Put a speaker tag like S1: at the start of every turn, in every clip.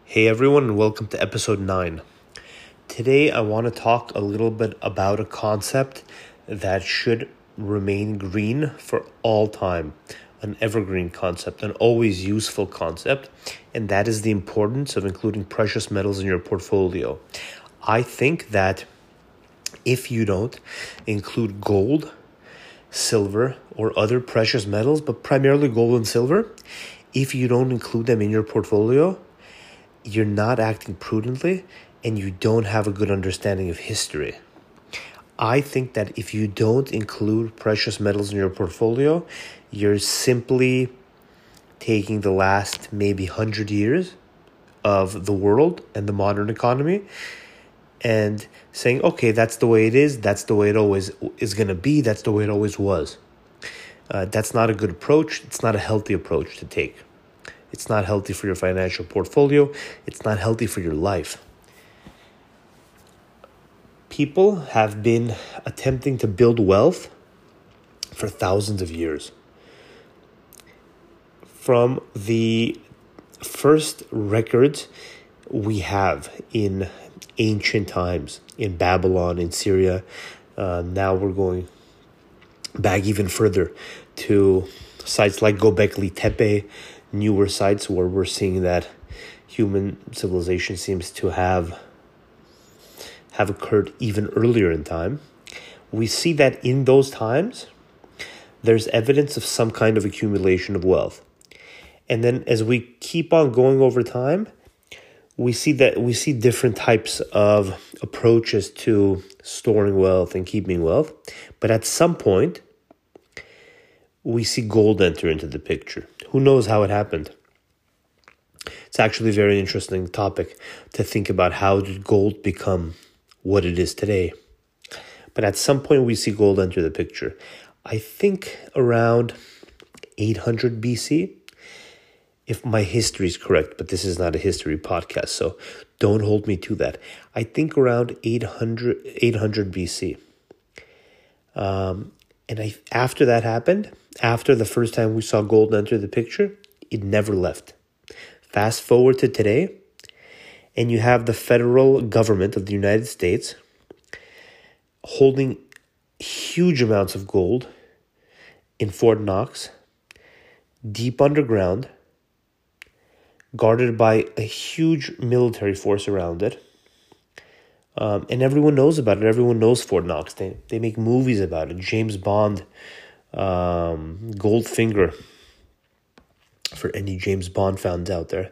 S1: Hey everyone, and welcome to episode 9. Today I want to talk a little bit about a concept that should remain green for all time, an evergreen concept, an always useful concept, and that is the importance of including precious metals in your portfolio. I think that if you don't include gold, silver, or other precious metals, but primarily gold and silver, if you don't include them in your portfolio, you're not acting prudently and you don't have a good understanding of history. I think that if you don't include precious metals in your portfolio, you're simply taking the last maybe 100 years of the world and the modern economy and saying, okay, that's the way it is. That's the way it always is going to be. That's the way it always was. That's not a good approach. It's not a healthy approach to take. It's not healthy for your financial portfolio. It's not healthy for your life. People have been attempting to build wealth for thousands of years. From the first records we have in ancient times, in Babylon, in Syria, now we're going back even further to sites like Göbekli Tepe, newer sites where we're seeing that human civilization seems to have occurred even earlier in time. We see that in those times, there's evidence of some kind of accumulation of wealth. And then as we keep on going over time, we see different types of approaches to storing wealth and keeping wealth. But at some point, we see gold enter into the picture. Who knows how it happened? It's actually a very interesting topic to think about. How did gold become what it is today? But at some point we see gold enter the picture. I think around 800 BC, if my history is correct, but this is not a history podcast, so don't hold me to that. I think around 800 BC. After that happened, after the first time we saw gold enter the picture, it never left. Fast forward to today, and you have the federal government of the United States holding huge amounts of gold in Fort Knox, deep underground, guarded by a huge military force around it. And everyone knows about it. Everyone knows Fort Knox. They make movies about it. James Bond, Goldfinger, for any James Bond fans out there.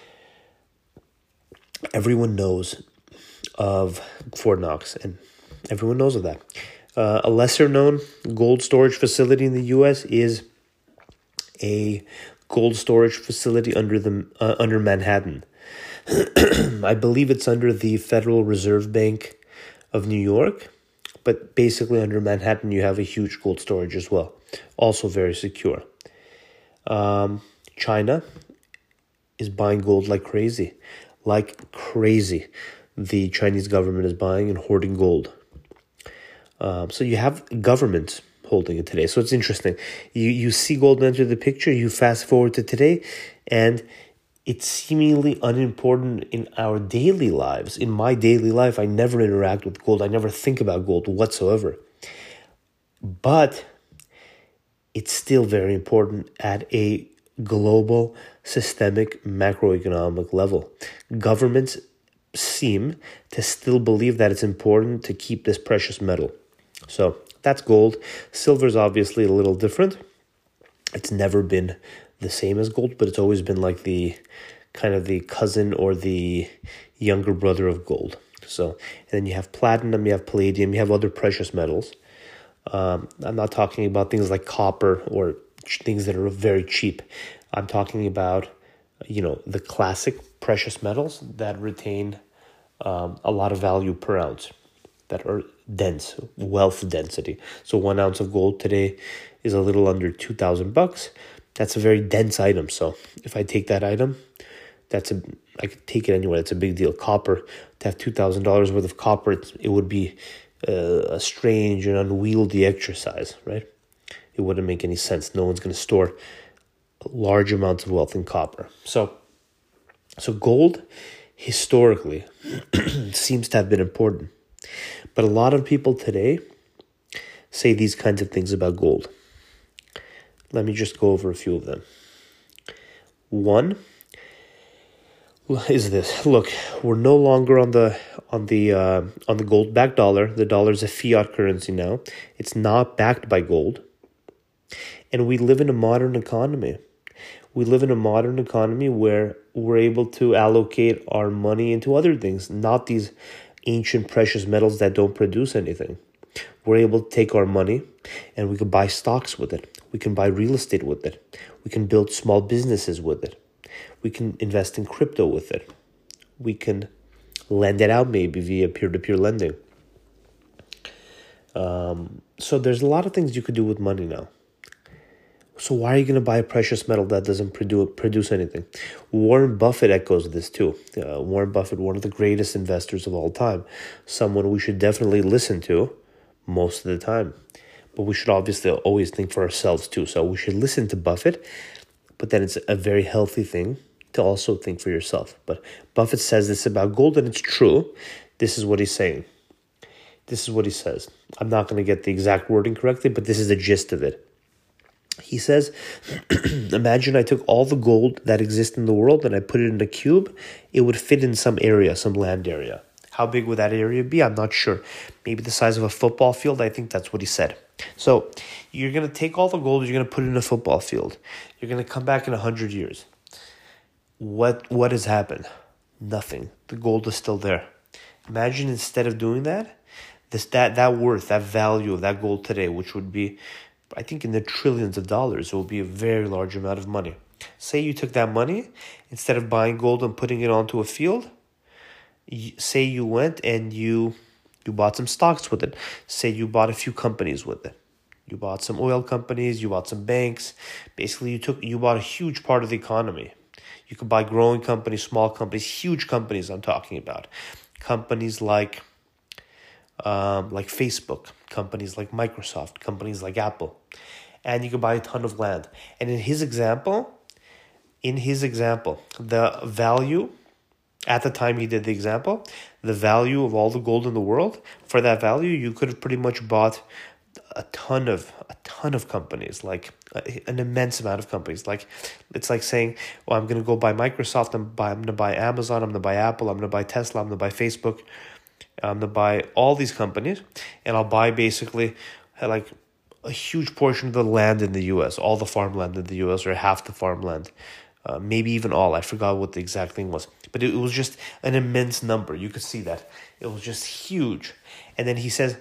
S1: Everyone knows of Fort Knox, and everyone knows of that. A lesser-known gold storage facility in the U.S. is a gold storage facility under Manhattan. I believe it's under the Federal Reserve Bank of New York, but basically under Manhattan you have a huge gold storage as well, also very secure. China is buying gold like crazy. The Chinese government is buying and hoarding gold. So you have governments holding it today. So it's interesting. You see gold enter the picture, you fast forward to today, and it's seemingly unimportant in our daily lives. In my daily life, I never interact with gold. I never think about gold whatsoever. But it's still very important at a global, systemic, macroeconomic level. Governments seem to still believe that it's important to keep this precious metal. So that's gold. Silver is obviously a little different. It's never been the same as gold, but it's always been like the kind of the cousin or the younger brother of gold. So, and then you have platinum, you have palladium, you have other precious metals. I'm not talking about things like copper or things that are very cheap. I'm talking about, the classic precious metals that retain a lot of value per ounce, that are dense, wealth density. So 1 ounce of gold today is a little under $2,000. That's a very dense item. So if I take that item, I could take it anywhere. That's a big deal. Copper, to have $2,000 worth of copper, it would be a strange and unwieldy exercise, right? It wouldn't make any sense. No one's going to store large amounts of wealth in copper. So So gold, historically, seems to have been important. But a lot of people today say these kinds of things about gold. Let me just go over a few of them. One is this. Look, we're no longer on the gold-backed dollar. The dollar is a fiat currency now. It's not backed by gold. And we live in a modern economy. We live in a modern economy where we're able to allocate our money into other things, not these ancient precious metals that don't produce anything. We're able to take our money and we can buy stocks with it. We can buy real estate with it. We can build small businesses with it. We can invest in crypto with it. We can lend it out maybe via peer-to-peer lending. So there's a lot of things you could do with money now. So why are you going to buy a precious metal that doesn't produce anything? Warren Buffett echoes this too. Warren Buffett, one of the greatest investors of all time. Someone we should definitely listen to most of the time. But we should obviously always think for ourselves too. So we should listen to Buffett, but then it's a very healthy thing to also think for yourself. But Buffett says this about gold, and it's true. This is what he's saying. This is what he says. I'm not going to get the exact wording correctly, but this is the gist of it. He says, imagine I took all the gold that exists in the world and I put it in a cube. It would fit in some area, some land area. How big would that area be? I'm not sure. Maybe the size of a football field. I think that's what he said. So you're going to take all the gold, you're going to put it in a football field. You're going to come back in 100 years. What has happened? Nothing. The gold is still there. Imagine instead of doing that, that worth, that value of that gold today, which would be, I think, in the trillions of dollars, it will be a very large amount of money. Say you took that money, instead of buying gold and putting it onto a field, say you went and you bought some stocks with it. Say you bought a few companies with it. You bought some oil companies, you bought some banks. Basically, you bought a huge part of the economy. You could buy growing companies, small companies, huge companies I'm talking about. Companies like Facebook, companies like Microsoft, companies like Apple. And you can buy a ton of land. And in his example, the value, at the time he did the example, the value of all the gold in the world, for that value, you could have pretty much bought a ton of companies, like an immense amount of companies. Like, it's like saying, well, I'm going to go buy Microsoft, I'm going to buy Amazon, I'm going to buy Apple, I'm going to buy Tesla, I'm going to buy Facebook, I'm going to buy all these companies, and I'll buy basically like a huge portion of the land in the U.S., all the farmland in the U.S., or half the farmland, maybe even all. I forgot what the exact thing was. But it was just an immense number. You could see that. It was just huge. And then he says,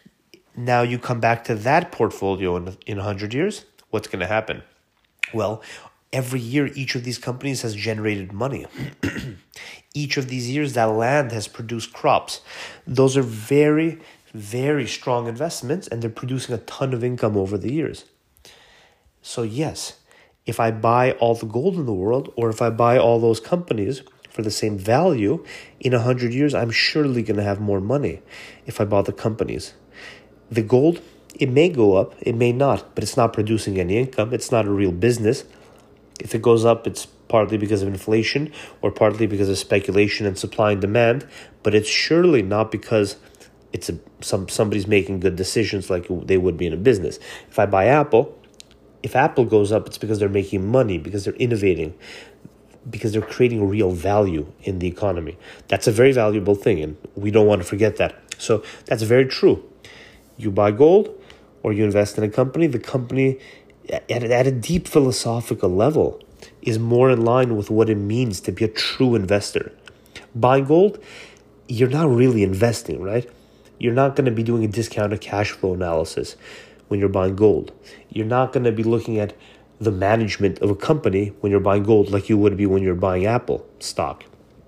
S1: now you come back to that portfolio in 100 years, what's going to happen? Well, every year, each of these companies has generated money. Each of these years, that land has produced crops. Those are very, very strong investments, and they're producing a ton of income over the years. So yes, if I buy all the gold in the world, or if I buy all those companies for the same value, in 100 years, I'm surely going to have more money if I bought the companies. The gold, it may go up, it may not, but it's not producing any income. It's not a real business. If it goes up, it's partly because of inflation or partly because of speculation and supply and demand, but it's surely not because it's somebody's making good decisions like they would be in a business. If I buy Apple, if Apple goes up, it's because they're making money, because they're innovating, because they're creating real value in the economy. That's a very valuable thing, and we don't want to forget that. So that's very true. You buy gold or you invest in a company, the company at a deep philosophical level is more in line with what it means to be a true investor. Buying gold, you're not really investing, right? You're not going to be doing a discounted cash flow analysis when you're buying gold. You're not going to be looking at the management of a company when you're buying gold like you would be when you're buying Apple stock.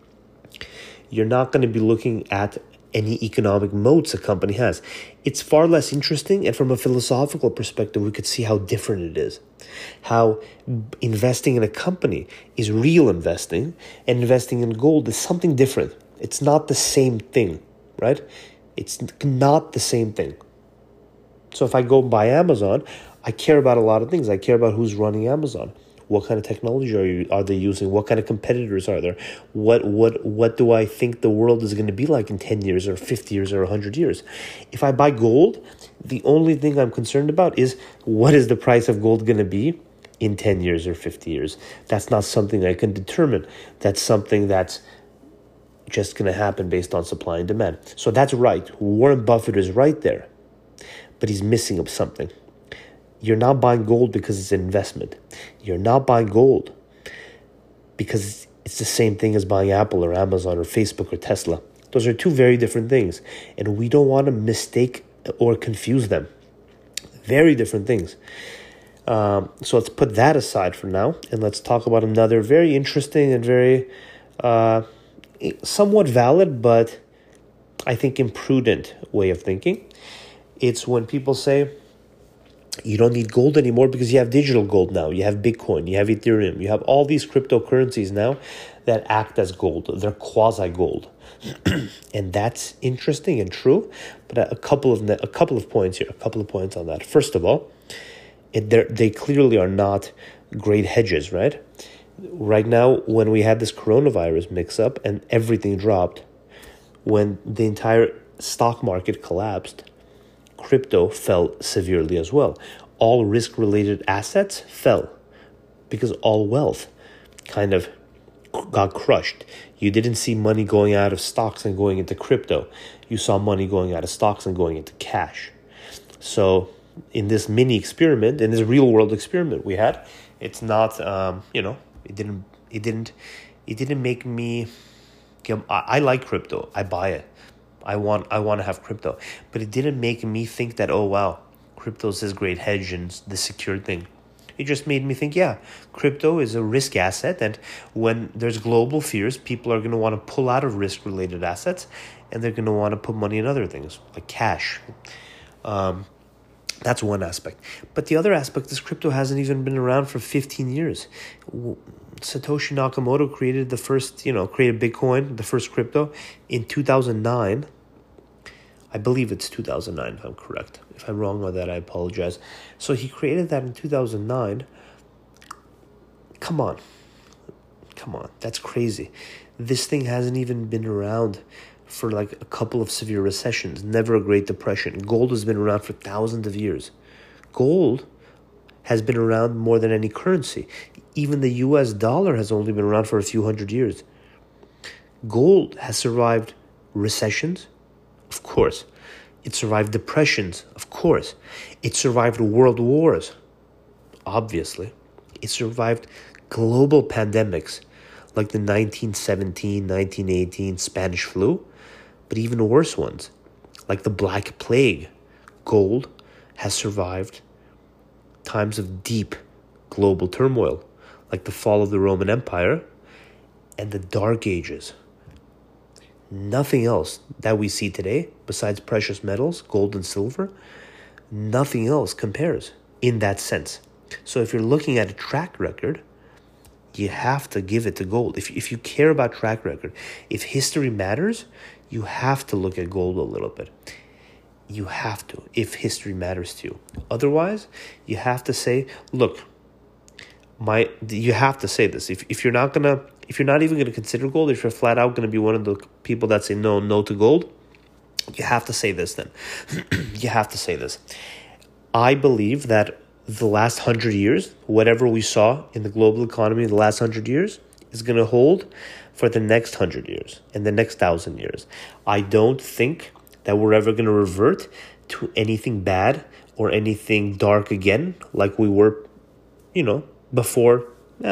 S1: You're not going to be looking at any economic moats a company has. It's far less interesting, and from a philosophical perspective, we could see how different it is. How investing in a company is real investing, and investing in gold is something different. It's not the same thing, right? It's not the same thing. So if I go buy Amazon, I care about a lot of things. I care about who's running Amazon. What kind of technology are they using? What kind of competitors are there? What do I think the world is going to be like in 10 years or 50 years or 100 years? If I buy gold, the only thing I'm concerned about is what is the price of gold going to be in 10 years or 50 years. That's not something I can determine. That's something that's just going to happen based on supply and demand. So that's right. Warren Buffett is right there, but he's missing up something. You're not buying gold because it's an investment. You're not buying gold because it's the same thing as buying Apple or Amazon or Facebook or Tesla. Those are two very different things, and we don't want to mistake or confuse them. Very different things. So let's put that aside for now, and let's talk about another very interesting and very somewhat valid, but I think imprudent way of thinking. It's when people say, you don't need gold anymore because you have digital gold now. You have Bitcoin, you have Ethereum, you have all these cryptocurrencies now that act as gold. They're quasi-gold. And that's interesting and true, but a couple of points here, a couple of points on that. First of all, they clearly are not great hedges, right? Right now, when we had this coronavirus mix-up and everything dropped, when the entire stock market collapsed, crypto fell severely as well. All risk-related assets fell because all wealth kind of got crushed. You didn't see money going out of stocks and going into crypto. You saw money going out of stocks and going into cash. So in this mini experiment, in this real world experiment we had, it's not, it didn't make me, I like crypto. I buy it. I want to have crypto, but it didn't make me think that, oh wow, crypto's this great hedge and the secure thing. It just made me think, yeah, crypto is a risk asset, and when there's global fears, people are going to want to pull out of risk-related assets, and they're going to want to put money in other things, like cash. That's one aspect. But the other aspect is crypto hasn't even been around for 15 years. Satoshi Nakamoto created created Bitcoin, the first crypto, in 2009. I believe it's 2009, if I'm correct. If I'm wrong on that, I apologize. So he created that in 2009. Come on. That's crazy. This thing hasn't even been around for like a couple of severe recessions, never a Great Depression. Gold has been around for thousands of years. Gold has been around more than any currency. Even the US dollar has only been around for a few hundred years. Gold has survived recessions, of course. It survived depressions, of course. It survived world wars, obviously. It survived global pandemics like the 1917, 1918 Spanish flu, but even worse ones, like the Black Plague. Gold has survived times of deep global turmoil, like the fall of the Roman Empire and the Dark Ages. Nothing else that we see today, besides precious metals, gold and silver, nothing else compares in that sense. So if you're looking at a track record, you have to give it to gold. If you care about track record, if history matters, you have to look at gold a little bit. You have to, if history matters to you. Otherwise, you have to say, look, you have to say this. If you're not even gonna consider gold, if you're flat out gonna be one of the people that say no to gold, you have to say this then. You have to say this. I believe that the last 100 years, whatever we saw in the global economy in the last 100 years, is going to hold for the next 100 years and the next 1,000 years. I don't think that we're ever going to revert to anything bad or anything dark again like we were, before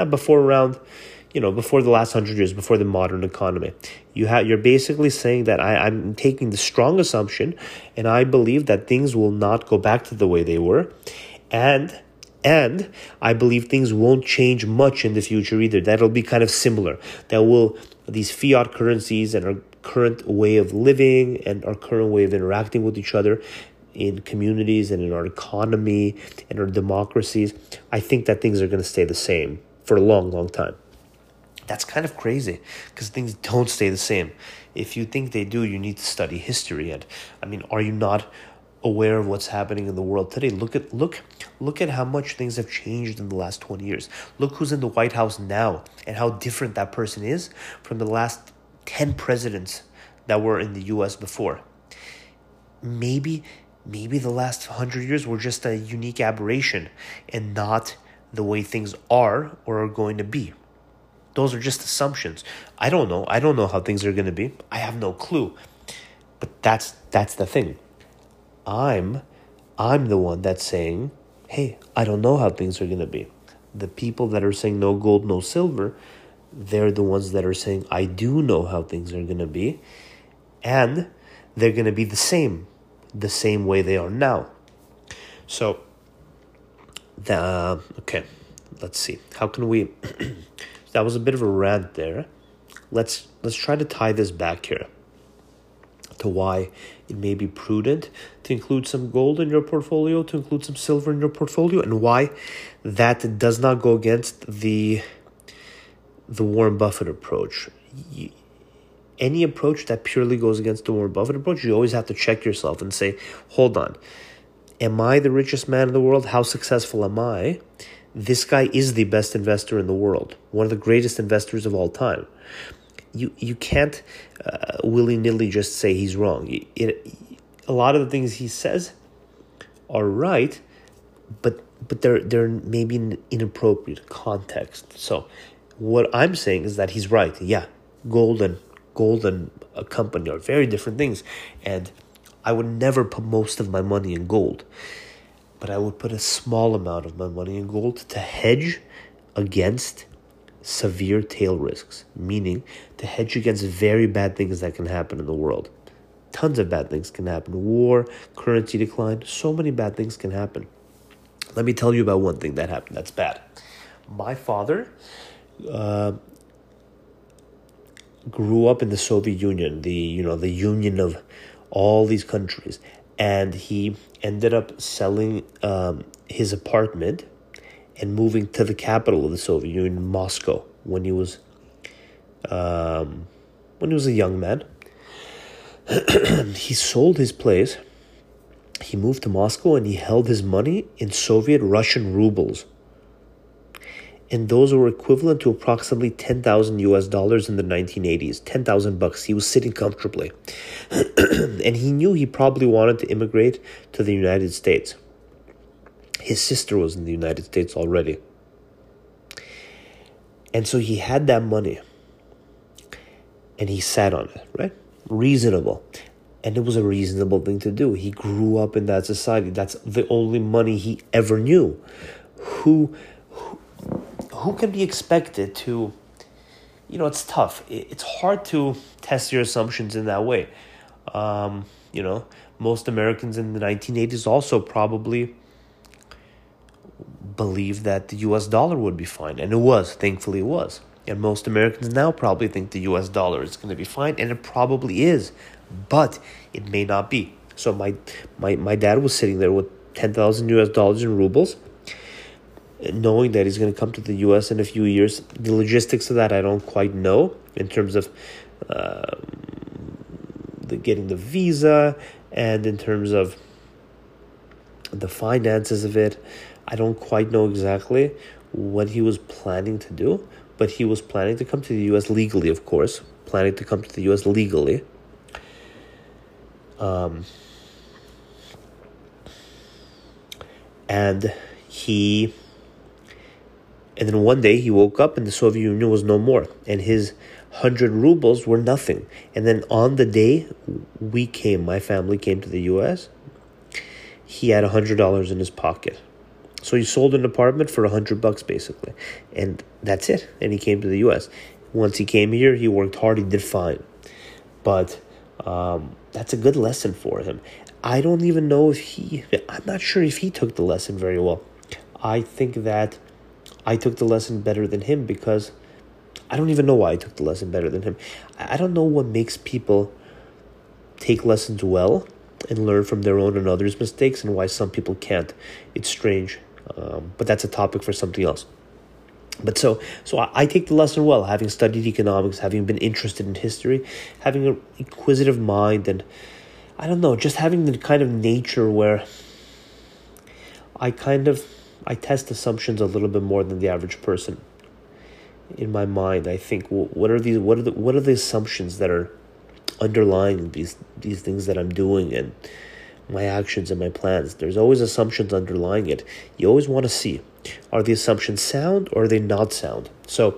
S1: the last 100 years, before the modern economy. You're basically saying that I'm taking the strong assumption, and I believe that things will not go back to the way they were. And I believe things won't change much in the future either. That'll be kind of similar. These fiat currencies and our current way of living and our current way of interacting with each other in communities and in our economy and our democracies, I think that things are going to stay the same for a long, long time. That's kind of crazy because things don't stay the same. If you think they do, you need to study history. And are you not aware of what's happening in the world today. Look at how much things have changed in the last 20 years. Look who's in the White House now and how different that person is from the last 10 presidents that were in the US before. Maybe the last 100 years were just a unique aberration and not the way things are or are going to be. Those are just assumptions. I don't know. I don't know how things are going to be. I have no clue. But that's the thing. I'm the one that's saying, hey, I don't know how things are going to be. The people that are saying no gold, no silver, they're the ones that are saying, I do know how things are going to be. And they're going to be the same way they are now. So, okay, let's see. How can we... That was a bit of a rant there. Let's try to tie this back here to why it may be prudent to include some gold in your portfolio, to include some silver in your portfolio, and why that does not go against the Warren Buffett approach. Any approach that purely goes against the Warren Buffett approach, you always have to check yourself and say, hold on, am I the richest man in the world? How successful am I? This guy is the best investor in the world, one of the greatest investors of all time. You can't willy-nilly just say he's wrong. A lot of the things he says are right, but they're maybe in inappropriate context. So what I'm saying is that he's right. Yeah, gold and a company are very different things, and I would never put most of my money in gold, but I would put a small amount of my money in gold to hedge against severe tail risks, meaning to hedge against very bad things that can happen in the world. Tons of bad things can happen. War, currency decline, so many bad things can happen. Let me tell you about one thing that happened that's bad. My father grew up in the Soviet Union, the union of all these countries, and he ended up selling his apartment and moving to the capital of the Soviet Union, Moscow, when he was a young man. He sold his place. He moved to Moscow and he held his money in Soviet Russian rubles. And those were equivalent to approximately $10,000 in the 1980s. $10,000. He was sitting comfortably. And he knew he probably wanted to immigrate to the United States. His sister was in the United States already. And so he had that money. And he sat on it, right? Reasonable. And it was a reasonable thing to do. He grew up in that society. That's the only money he ever knew. Who can be expected to... it's tough. It's hard to test your assumptions in that way. Most Americans in the 1980s also probably believed that the US dollar would be fine. And it was. Thankfully, it was. And most Americans now probably think the US dollar is going to be fine. And it probably is. But it may not be. So my dad was sitting there with $10,000 in rubles, knowing that he's going to come to the U.S. in a few years. The logistics of that I don't quite know in terms of getting the visa and in terms of the finances of it. I don't quite know exactly what he was planning to do, but he was planning to come to the U.S. legally, of course, planning to come to the U.S. legally. And then one day he woke up and the Soviet Union was no more. And his 100 rubles were nothing. And then on the day my family came to the U.S., he had $100 in his pocket. So he sold an apartment for $100 basically. And that's it. And he came to the U.S. Once he came here, he worked hard. He did fine. But that's a good lesson for him. I don't even know I'm not sure if he took the lesson very well. I think that I took the lesson better than him because I don't even know why I took the lesson better than him. I don't know what makes people take lessons well and learn from their own and others' mistakes and why some people can't. It's strange, but that's a topic for something else. But so I take the lesson well, having studied economics, having been interested in history, having an inquisitive mind, and I don't know, just having the kind of nature where I test assumptions a little bit more than the average person. In my mind, I think, what are the assumptions that are underlying these things that I'm doing and my actions and my plans? There's always assumptions underlying it. You always want to see, are the assumptions sound or are they not sound? So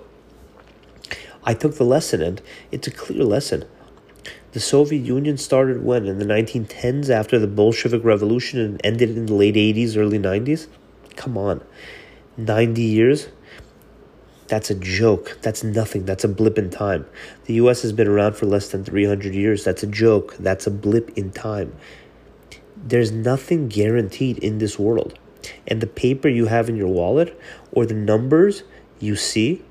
S1: I took the lesson, and it's a clear lesson. The Soviet Union started when? In the 1910s, after the Bolshevik Revolution, and ended in the late 80s, early 90s? Come on. 90 years? That's a joke. That's nothing. That's a blip in time. The U.S. has been around for less than 300 years. That's a joke. That's a blip in time. There's nothing guaranteed in this world. And the paper you have in your wallet or the numbers you see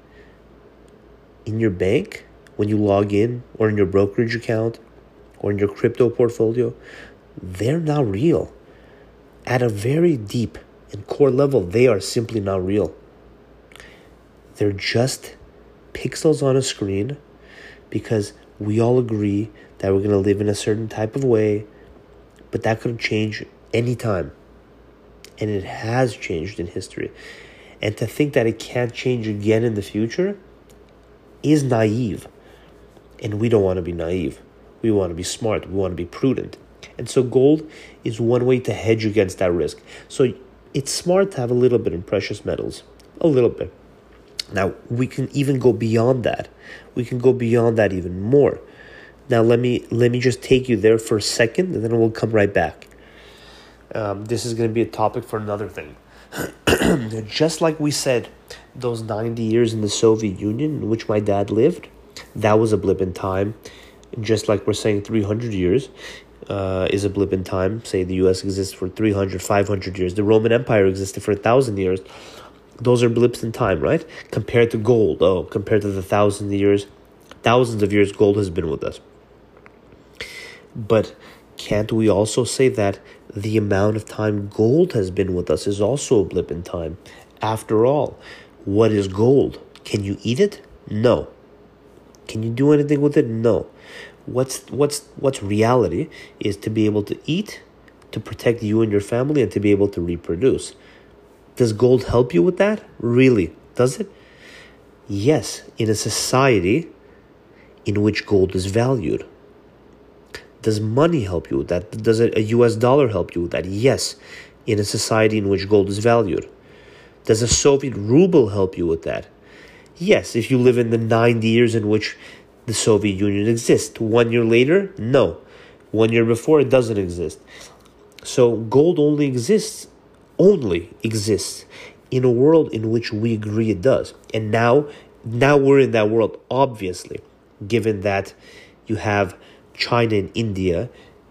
S1: in your bank when you log in, or in your brokerage account, or in your crypto portfolio, they're not real. At a very deep and core level, they are simply not real. They're just pixels on a screen because we all agree that we're going to live in a certain type of way, but that could change anytime. And it has changed in history. And to think that it can't change again in the future is naive. And we don't want to be naive. We want to be smart. We want to be prudent. And so gold is one way to hedge against that risk. So it's smart to have a little bit in precious metals. A little bit. Now, we can even go beyond that. We can go beyond that even more. Now, let me just take you there for a second, and then we'll come right back. This is going to be a topic for another thing. Just like we said, those 90 years in the Soviet Union in which my dad lived, that was a blip in time. Just like we're saying 300 years is a blip in time. Say the U.S. exists for 300, 500 years. The Roman Empire existed for 1,000 years. Those are blips in time, right? Compared to gold. Compared to the thousands of years gold has been with us. But can't we also say that the amount of time gold has been with us is also a blip in time? After all, what is gold? Can you eat it? No. Can you do anything with it? No. What's reality is to be able to eat, to protect you and your family, and to be able to reproduce. Does gold help you with that? Really? Does it? Yes, in a society in which gold is valued. Does money help you with that? Does a US dollar help you with that? Yes, in a society in which gold is valued. Does a Soviet ruble help you with that? Yes, if you live in the 90 years in which the Soviet Union exists. 1 year later, no. 1 year before, it doesn't exist. So gold only exists in a world in which we agree it does. And now we're in that world, obviously, given that you have China and India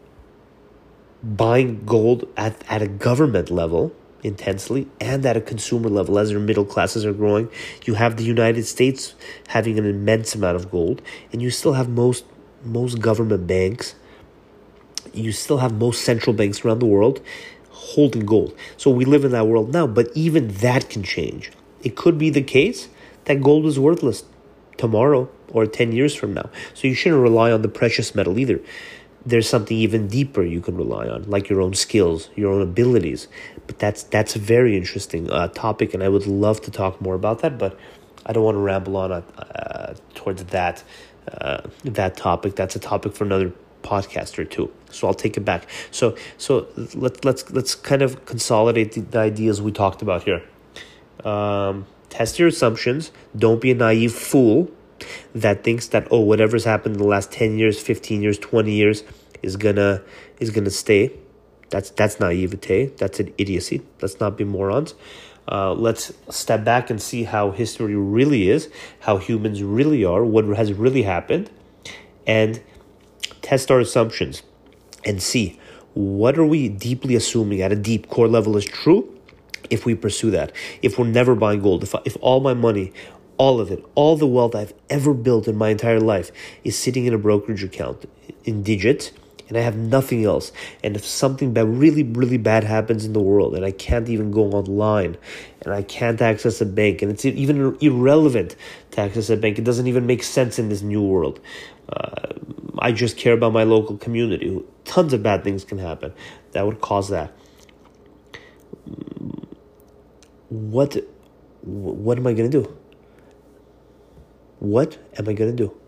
S1: buying gold at a government level intensely and at a consumer level as their middle classes are growing. You have the United States having an immense amount of gold, and you still have most government banks. You still have most central banks around the world holding gold. So we live in that world now, but even that can change. It could be the case that gold is worthless tomorrow or 10 years from now. So you shouldn't rely on the precious metal either. There's something even deeper you can rely on, like your own skills, your own abilities. But that's a very interesting topic, and I would love to talk more about that, but I don't want to ramble on towards that topic. That's a topic for another podcast or two. So I'll take it back. So let's kind of consolidate the ideas we talked about here. Test your assumptions. Don't be a naive fool that thinks that whatever's happened in the last 10 years, 15 years, 20 years is gonna stay. That's naivete. That's an idiocy. Let's not be morons. Let's step back and see how history really is, how humans really are, what has really happened, and test our assumptions and see what are we deeply assuming at a deep core level is true if we pursue that. If we're never buying gold, if all my money, all of it, all the wealth I've ever built in my entire life is sitting in a brokerage account in digits, and I have nothing else, and if something really, really bad happens in the world, and I can't even go online, and I can't access a bank, and it's even irrelevant to access a bank, it doesn't even make sense in this new world. I just care about my local community. Tons of bad things can happen that would cause that. What am I going to do? What am I going to do?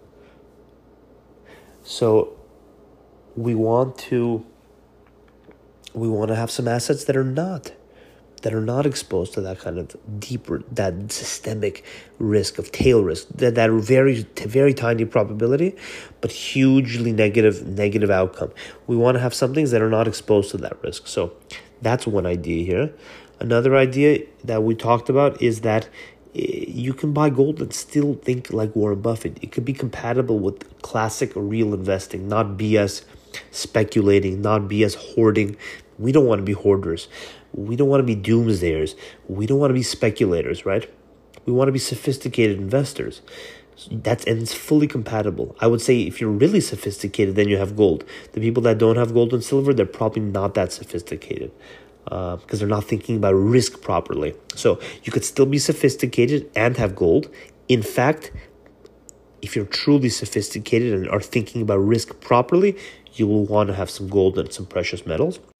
S1: So we want to have some assets that are not exposed to that kind of deeper, that systemic risk of tail risk, that very tiny probability, but hugely negative outcome. We want to have some things that are not exposed to that risk. So that's one idea here. Another idea that we talked about is that you can buy gold and still think like Warren Buffett. It could be compatible with classic real investing, not BS speculating, not BS hoarding. We don't want to be hoarders. We don't want to be doomsayers. We don't want to be speculators, right? We want to be sophisticated investors. And it's fully compatible. I would say if you're really sophisticated, then you have gold. The people that don't have gold and silver, they're probably not that sophisticated because they're not thinking about risk properly. So you could still be sophisticated and have gold. In fact, if you're truly sophisticated and are thinking about risk properly, you will want to have some gold and some precious metals.